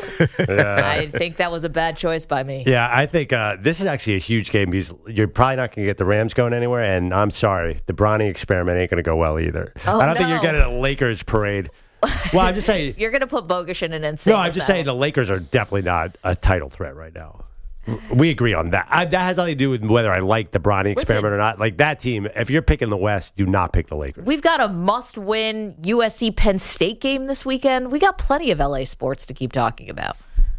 I think that was a bad choice by me. Yeah, I think uh, this is actually a huge game because you're probably not going to get the Rams going anywhere, and I'm sorry, the Bronny experiment ain't going to go well either. Oh, I don't think no. you're getting a Lakers parade. Well, I'm just saying. You're going to put Bogusch in an insane No, I'm just saying the Lakers are definitely not a title threat right now. We agree on that. I, that has nothing to do with whether I like the Bronny experiment or not. Like that team, if you're picking the West, do not pick the Lakers. We've got a must-win U S C Penn State game this weekend. We got plenty of L A sports to keep talking about.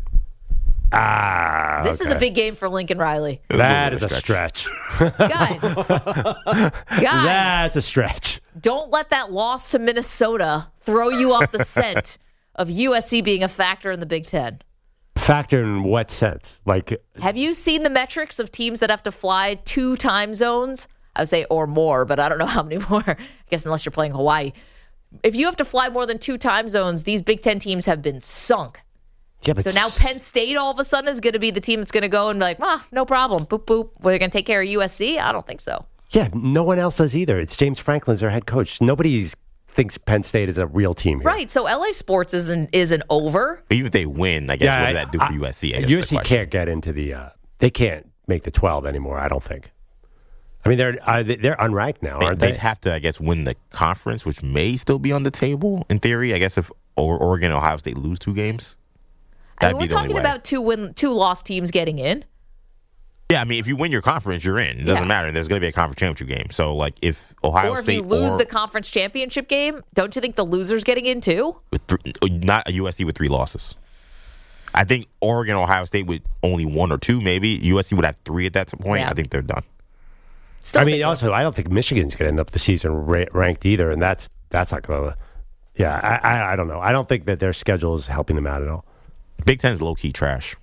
Ah, This is a okay. big game for Lincoln Riley. That is a stretch. Guys, guys, That's a stretch. don't let that loss to Minnesota throw you off the scent of U S C being a factor in the Big Ten. Factor in what sense? Like, Have you seen the metrics of teams that have to fly two time zones? I would say or more, but I don't know how many more. I guess unless you're playing Hawaii. If you have to fly more than two time zones, these Big Ten teams have been sunk. yeah, but So now Penn State all of a sudden is going to be the team that's going to go and be like, ah, no problem. Boop, boop. We're going to take care of U S C? I don't think so. yeah, no one else does either. It's James Franklin's their head coach. Nobody thinks Penn State is a real team here. Right. So L A sports isn't isn't over. But even if they win, I guess, Yeah, what does that do for I- U S C? I guess U is S the C question. can't get into the. Uh, they can't make the twelve anymore. I don't think. I mean, they're uh, they're unranked now, They- aren't they? They'd have to, I guess, win the conference, which may still be on the table in theory. I guess if or- Oregon and Ohio State lose two games, I that'd mean, we're be the only talking way. about two win two lost teams getting in. Yeah, I mean, if you win your conference, you're in. It doesn't Yeah. matter. There's going to be a conference championship game. So, like, if Ohio or if State you lose or the conference championship game, don't you think the loser's getting in too? with th- not a U S C with three losses, I think Oregon, Ohio State with only one or two, maybe. U S C would have three at that point. Yeah. I think they're done. Still I mean, big also, I don't think Michigan's going to end up the season ra- ranked either, and that's that's not going to. Yeah, I, I I don't know. I don't think that their schedule is helping them out at all. Big Ten's low key trash.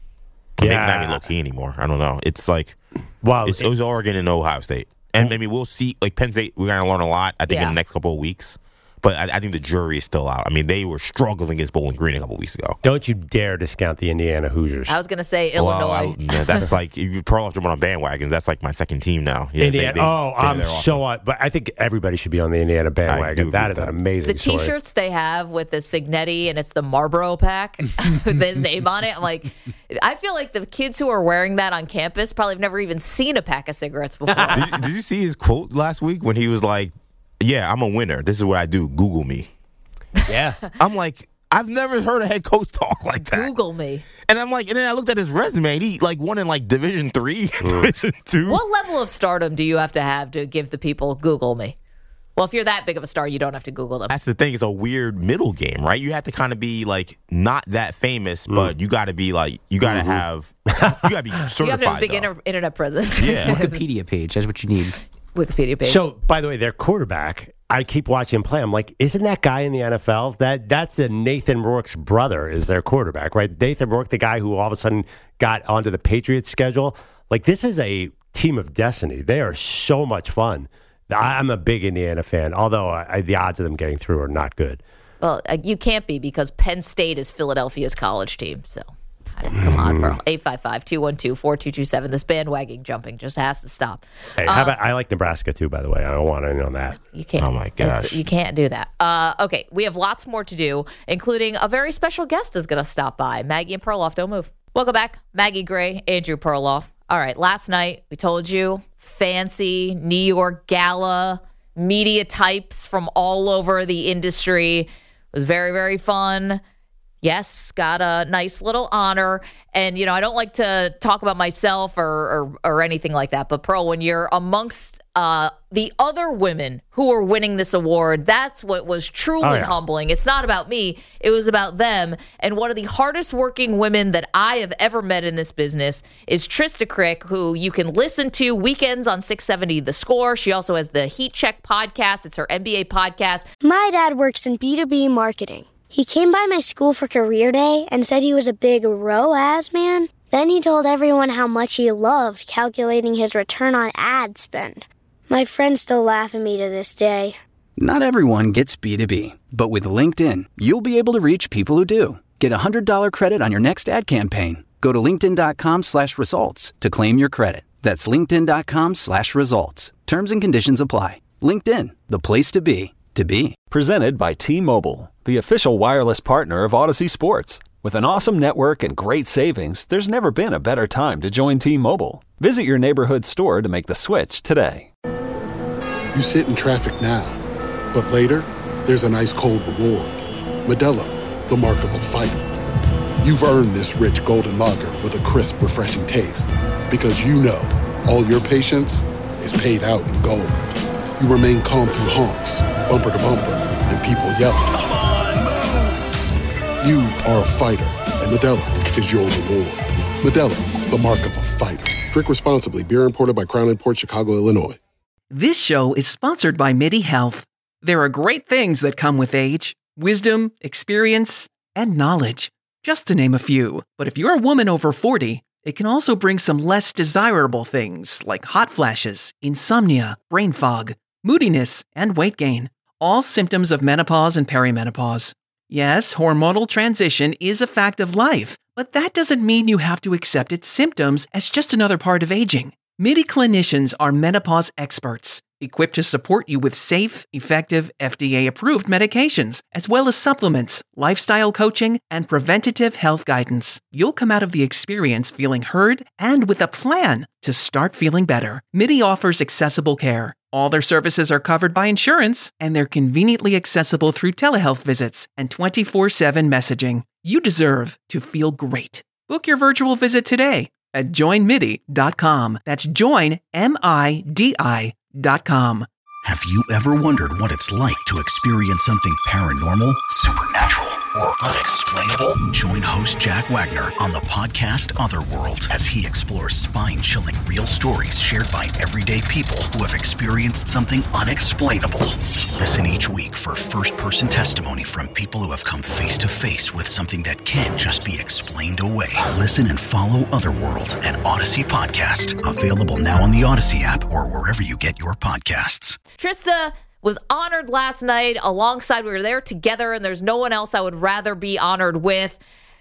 Or Yeah. maybe not even low key anymore. I don't know. It's like Well, it's, it was Oregon and Ohio State, and maybe we'll see. Like Penn State, we're going to learn a lot. I think Yeah. in the next couple of weeks. But I, I think the jury is still out. I mean, they were struggling against Bowling Green a couple weeks ago. Don't you dare discount the Indiana Hoosiers. I was going to say Well, Illinois. I, yeah, that's like you Pearl off jumping on bandwagons. That's like my second team now. Yeah, Indiana. they- they- oh, they're- I'm they're awesome. so on. But I think everybody should be on the Indiana bandwagon. do That agree is with an that. amazing the story. T-shirts they have with the Signetti and it's the Marlboro pack with his name on it. I'm like, I feel like the kids who are wearing that on campus probably have never even seen a pack of cigarettes before. did, you- did you see his quote last week when he was like, "Yeah, I'm a winner. This is what I do. Google me." Yeah. I'm like, I've never heard a head coach talk like that. Google me. And I'm like, and then I looked at his resume. And he like won in like Division Three, Division Two. What level of stardom do you have to have to give the people Google me? Well, if you're that big of a star, you don't have to Google them. That's the thing. It's a weird middle game, right? You have to kind of be like not that famous, but you got to be like you got to have you got to be certified. You have to have a big though. inter- internet presence. Yeah. Wikipedia page. That's what you need. Wikipedia page. So, by the way, their quarterback, I keep watching him play. I'm like, isn't that guy in the N F L? That That's the Nathan Rourke's brother is their quarterback, right? Nathan Rourke, the guy who all of a sudden got onto the Patriots schedule. Like, this is a team of destiny. They are so much fun. I'm a big Indiana fan, although I, the odds of them getting through are not good. Well, uh, you can't be because Penn State is Philadelphia's college team. So, I mean, come on, bro. eight five five, two one two, four two two seven. This bandwagon jumping just has to stop. Hey, how about, I like Nebraska, too, by the way. I don't want anything on that. You can't. Oh, my it's- gosh. You can't do that. Uh, okay, we have lots more to do, including a very special guest is going to stop by. Maggie and Perloff, don't move. Welcome back. Maggie Gray, Andrew Perloff. All right, last night we told you fancy New York gala, media types from all over the industry. It was very, very fun. Yes, got a nice little honor. And, you know, I don't like to talk about myself or or, or anything like that. But, Pearl, when you're amongst uh, the other women who are winning this award, that's what was truly Oh, yeah. humbling. It's not about me. It was about them. And one of the hardest working women that I have ever met in this business is Trista Crick, who you can listen to weekends on six seventy The Score. She also has the Heat Check podcast. It's her N B A podcast. My dad works in B two B marketing. He came by my school for career day and said he was a big R O A S man. Then he told everyone how much he loved calculating his return on ad spend. My friends still laugh at me to this day. Not everyone gets B two B, but with LinkedIn, you'll be able to reach people who do. Get a one hundred dollars credit on your next ad campaign. Go to linkedin.com slash results to claim your credit. That's linkedin.com slash results. Terms and conditions apply. LinkedIn, the place to be, to be. Presented by T-Mobile, the official wireless partner of Odyssey Sports. With an awesome network and great savings, there's never been a better time to join T-Mobile. Visit your neighborhood store to make the switch today. You sit in traffic now, but later, there's an ice cold reward. Modelo, the mark of a fighter. You've earned this rich golden lager with a crisp, refreshing taste. Because you know, all your patience is paid out in gold. You remain calm through honks, bumper to bumper, and people yelling. Come on, move! You are a fighter, and Modelo is your reward. Modelo, the mark of a fighter. Drink responsibly. Beer imported by Crown Imports, Chicago, Illinois. This show is sponsored by MIDI Health. There are great things that come with age, wisdom, experience, and knowledge, just to name a few. But if you're a woman over forty, it can also bring some less desirable things like hot flashes, insomnia, brain fog, moodiness, and weight gain. All symptoms of menopause and perimenopause. Yes, hormonal transition is a fact of life, but that doesn't mean you have to accept its symptoms as just another part of aging. MIDI clinicians are menopause experts, equipped to support you with safe, effective, F D A-approved medications, as well as supplements, lifestyle coaching, and preventative health guidance. You'll come out of the experience feeling heard and with a plan to start feeling better. MIDI offers accessible care. All their services are covered by insurance, and they're conveniently accessible through telehealth visits and twenty-four seven messaging. You deserve to feel great. Book your virtual visit today at join midi dot com. That's join, M I D I dot com. Have you ever wondered what it's like to experience something paranormal, supernatural, or unexplainable? Join host Jack Wagner on the podcast Otherworld as he explores spine-chilling real stories shared by everyday people who have experienced something unexplainable. Listen each week for first-person testimony from people who have come face-to-face with something that can't just be explained away. Listen and follow Otherworld, an Odyssey podcast, available now on the Odyssey app or wherever you get your podcasts. Trista was honored last night alongside, we were there together, and there's no one else I would rather be honored with.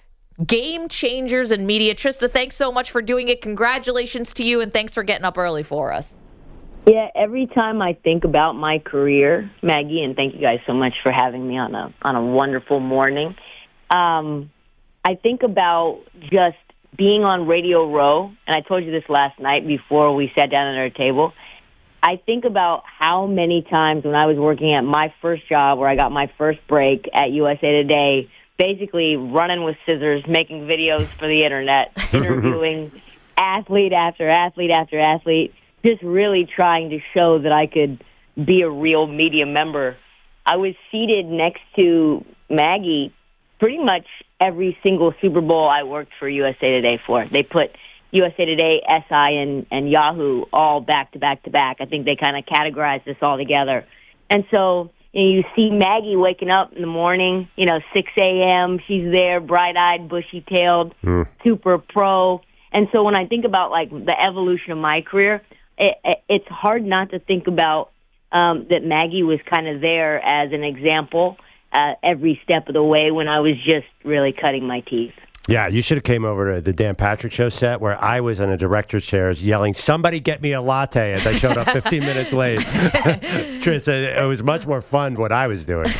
Game changers in media. Trista, thanks so much for doing it. Congratulations to you, and thanks for getting up early for us. Yeah, every time I think about my career, Maggie, and thank you guys so much for having me on a on a wonderful morning. Um, I think about just being on Radio Row, and I told you this last night before we sat down at our table. I think about how many times when I was working at my first job where I got my first break at U S A Today, basically running with scissors, making videos for the internet, interviewing athlete after athlete after athlete, just really trying to show that I could be a real media member. I was seated next to Maggie pretty much every single Super Bowl I worked for U S A Today for. They put U S A Today, S I, and, and Yahoo all back to back to back. I think they kind of categorized this all together. And so you know, you see Maggie waking up in the morning, you know, six a.m. She's there, bright-eyed, bushy-tailed, mm. super pro. And so when I think about, like, the evolution of my career, it, it, it's hard not to think about um, that Maggie was kind of there as an example uh, every step of the way when I was just really cutting my teeth. Yeah, you should have came over to the Dan Patrick Show set where I was in a director's chair yelling, "Somebody get me a latte," as I showed up fifteen minutes late. Trista, it was much more fun what I was doing.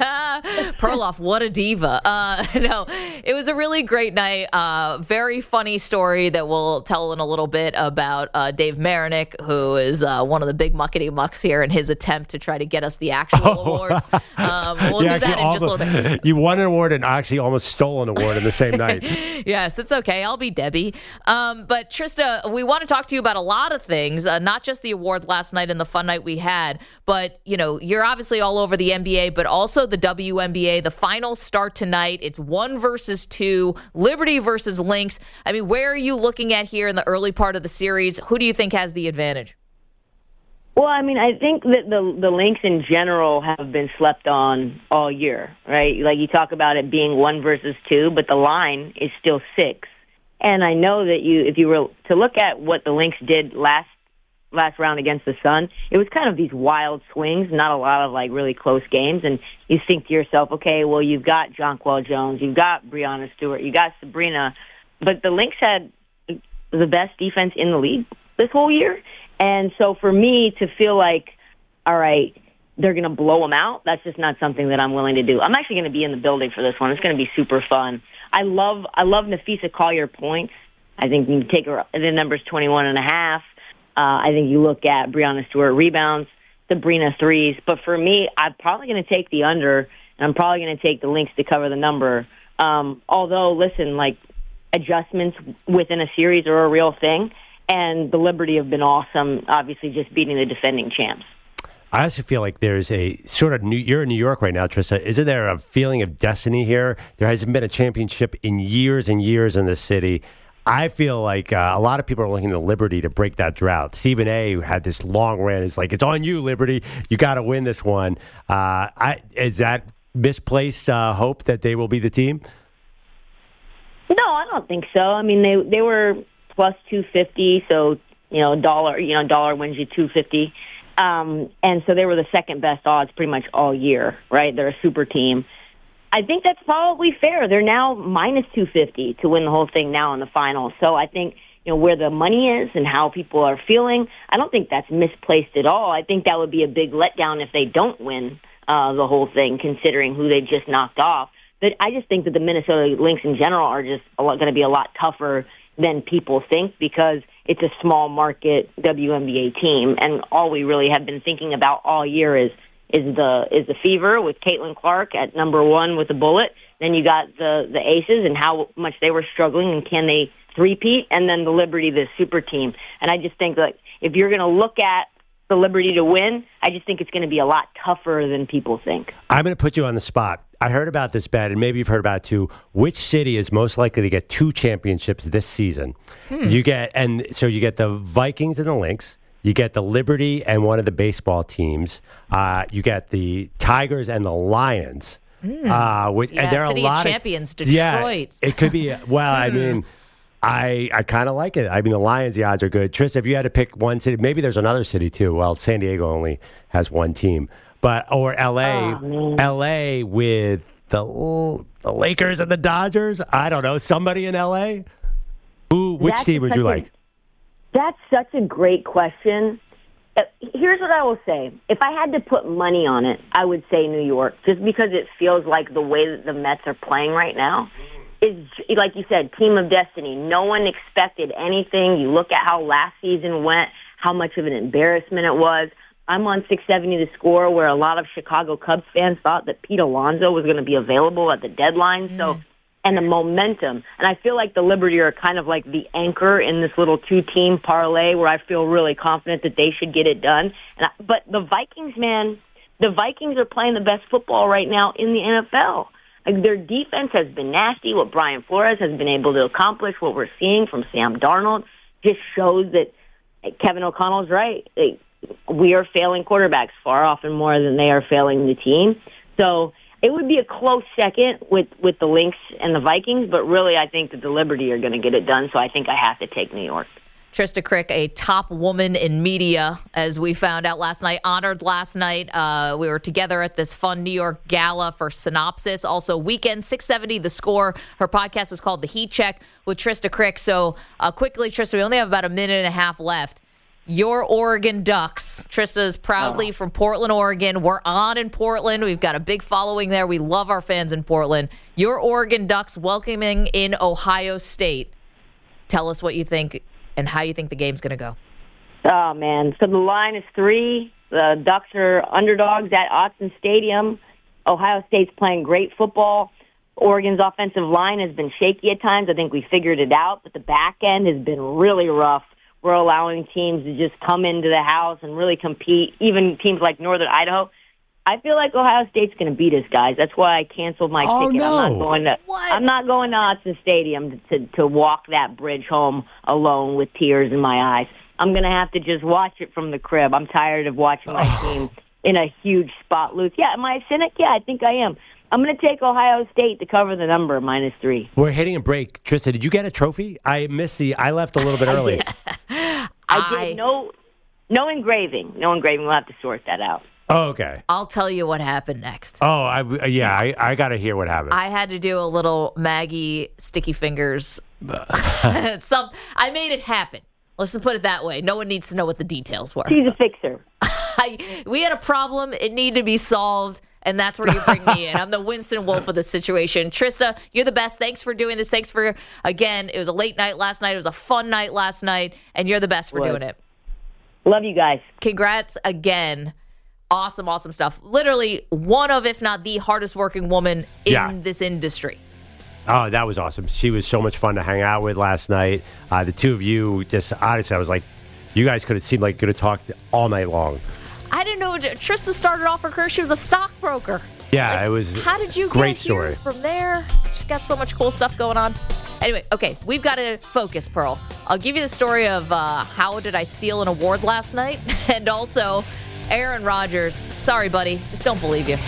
Perloff, what a diva. Uh, no, it was a really great night. Uh, very funny story that we'll tell in a little bit about uh, Dave Marinick, who is uh, one of the big muckety mucks here in his attempt to try to get us the actual oh. awards. Um, we'll you do that in just the, a little bit. You won an award and actually almost stole an award in the same night. Yes, it's okay. I'll be Debbie. Um, but Trista, we want to talk to you about a lot of things, uh, not just the award last night and the fun night we had, but, you know, you're obviously all over the N B A, but also the W N B A. The finals start tonight. It's one versus two, Liberty versus Lynx. I mean, where are you looking at here in the early part of the series? Who do you think has the advantage? Well, I mean, I think that the the Lynx in general have been slept on all year, right? Like you talk about it being one versus two, but the line is still six. And I know that you, if you were to look at what the Lynx did last last round against the Sun, it was kind of these wild swings, not a lot of like really close games. And you think to yourself, okay, well, you've got Jonquel Jones, you've got Breanna Stewart, you got Sabrina, but the Lynx had the best defense in the league this whole year. And so for me to feel like, all right, they're going to blow them out, that's just not something that I'm willing to do. I'm actually going to be in the building for this one. It's going to be super fun. I love I love Nafisa Collier points. I think you take her, the number's twenty-one and a half. Uh, I think you look at Breanna Stewart rebounds, Sabrina threes. But for me, I'm probably going to take the under, and I'm probably going to take the Lynx to cover the number. Um, although, listen, like adjustments within a series are a real thing. And the Liberty have been awesome, obviously just beating the defending champs. I also feel like there's a sort of, new, you're in New York right now, Trista. Isn't there a feeling of destiny here? There hasn't been a championship in years and years in this city. I feel like uh, a lot of people are looking to Liberty to break that drought. Stephen A., who had this long rant, is like, it's on you, Liberty. You got to win this one. Uh, I, is that misplaced uh, hope that they will be the team? No, I don't think so. I mean, they they were plus two fifty, so, you know, dollar, you know, dollar wins you two fifty. Um, and so they were the second best odds pretty much all year, right? They're a super team. I think that's probably fair. They're now minus two fifty to win the whole thing now in the finals. So I think, you know, where the money is and how people are feeling, I don't think that's misplaced at all. I think that would be a big letdown if they don't win uh, the whole thing, considering who they just knocked off. But I just think that the Minnesota Lynx in general are just going to be a lot tougher than people think because it's a small market W N B A team, and all we really have been thinking about all year is is the is the Fever with Caitlin Clark at number one with the bullet. Then you got the the Aces and how much they were struggling and can they three-peat, and then the Liberty, the super team. And I just think that if you're going to look at the Liberty to win, I just think it's going to be a lot tougher than people think. I'm going to put you on the spot. I heard about this bet, and maybe you've heard about it too. Which city is most likely to get two championships this season? Hmm. You get, and so you get the Vikings and the Lynx. You get the Liberty and one of the baseball teams. Uh, you get the Tigers and the Lions. Mm. Uh, which, yeah, and there are City a lot of Champions, of, Detroit. Yeah, it could be. Well, I mean, I I kind of like it. I mean, the Lions, the odds are good. Tristan, if you had to pick one city, maybe there's another city too. Well, San Diego only has one team, but or L A, Oh, L A with the the Lakers and the Dodgers. I don't know, somebody in L A. Who? Which That's team would you such a- like? That's such a great question. Uh, Here's what I will say. If I had to put money on it, I would say New York, just because it feels like the way that the Mets are playing right now is, like you said, team of destiny. No one expected anything. You look at how last season went, how much of an embarrassment it was. I'm on six seventy The Score, where a lot of Chicago Cubs fans thought that Pete Alonso was going to be available at the deadline. So, and the momentum. And I feel like the Liberty are kind of like the anchor in this little two-team parlay where I feel really confident that they should get it done. And I, but the Vikings, man, the Vikings are playing the best football right now in the N F L. Like, their defense has been nasty. What Brian Flores has been able to accomplish, what we're seeing from Sam Darnold, just shows that Kevin O'Connell's right. They, we are failing quarterbacks far often more than they are failing the team. So it would be a close second with, with the Lynx and the Vikings, but really I think that the Liberty are going to get it done, so I think I have to take New York. Trista Crick, a top woman in media, as we found out last night, honored last night. Uh, we were together at this fun New York gala for Synopsis. Also, Weekend six seventy The Score. Her podcast is called The Heat Check with Trista Crick. So uh, quickly, Trista, we only have about a minute and a half left. Your Oregon Ducks. Trista is proudly oh. from Portland, Oregon. We're on in Portland. We've got a big following there. We love our fans in Portland. Your Oregon Ducks welcoming in Ohio State. Tell us what you think and how you think the game's going to go. Oh, man. So the line is three. The Ducks are underdogs at Autzen Stadium. Ohio State's playing great football. Oregon's offensive line has been shaky at times. I think we figured it out, but the back end has been really rough. We're allowing teams to just come into the house and really compete, even teams like Northern Idaho. I feel like Ohio State's going to beat us, guys. That's why I canceled my oh, ticket. No. I'm not going to. What? I'm not going to Autzen Stadium to, to to walk that bridge home alone with tears in my eyes. I'm going to have to just watch it from the crib. I'm tired of watching my oh. team in a huge spot lose. Yeah, am I a cynic? Yeah, I think I am. I'm going to take Ohio State to cover the number, minus three. We're hitting a break. Trista, did you get a trophy? I missed the. I left a little bit early. I, I did no, no engraving. No engraving. We'll have to sort that out. Oh, okay. I'll tell you what happened next. Oh, I, yeah, I, I got to hear what happened. I had to do a little Maggie sticky fingers. Some, I made it happen. Let's just put it that way. No one needs to know what the details were. She's a fixer. I, we had a problem. It needed to be solved. And that's where you bring me in. I'm the Winston Wolf of the situation. Trista, you're the best. Thanks for doing this. Thanks for, again, it was a late night last night. It was a fun night last night. And you're the best for What? doing it. Love you guys. Congrats again. Awesome, awesome stuff. Literally one of, if not the hardest working woman in Yeah. this industry. Oh, that was awesome. She was so much fun to hang out with last night. Uh, the two of you, just honestly, I was like, you guys could have seemed like could have talked all night long. I didn't know. Trista started off her career. She was a stockbroker. Yeah, Like, it was How did you great get story. here from there? She's got so much cool stuff going on. Anyway, okay, we've got to focus, Pearl. I'll give you the story of uh, how did I steal an award last night, and also Aaron Rodgers. Sorry, buddy, just don't believe you.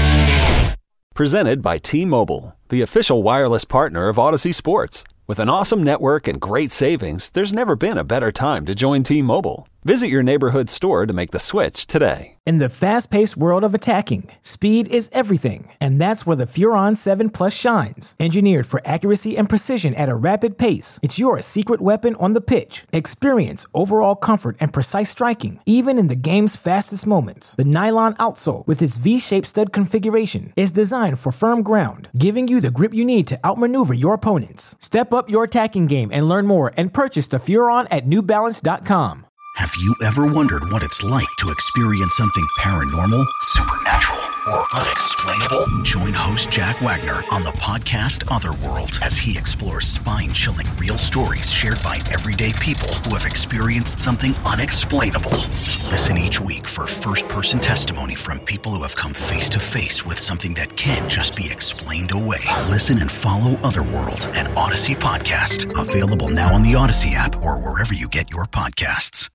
Presented by T-Mobile, the official wireless partner of Odyssey Sports. With an awesome network and great savings, there's never been a better time to join T-Mobile. Visit your neighborhood store to make the switch today. In the fast-paced world of attacking, speed is everything, and that's where the Furon seven Plus shines. Engineered for accuracy and precision at a rapid pace, it's your secret weapon on the pitch. Experience overall comfort and precise striking, even in the game's fastest moments. The nylon outsole, with its V-shaped stud configuration, is designed for firm ground, giving you the grip you need to outmaneuver your opponents. Step up your attacking game and learn more and purchase the Furon at New Balance dot com. Have you ever wondered what it's like to experience something paranormal, supernatural, or unexplainable? Join host Jack Wagner on the podcast Otherworld as he explores spine-chilling real stories shared by everyday people who have experienced something unexplainable. Listen each week for first-person testimony from people who have come face-to-face with something that can't just be explained away. Listen and follow Otherworld, an Odyssey podcast, available now on the Odyssey app or wherever you get your podcasts.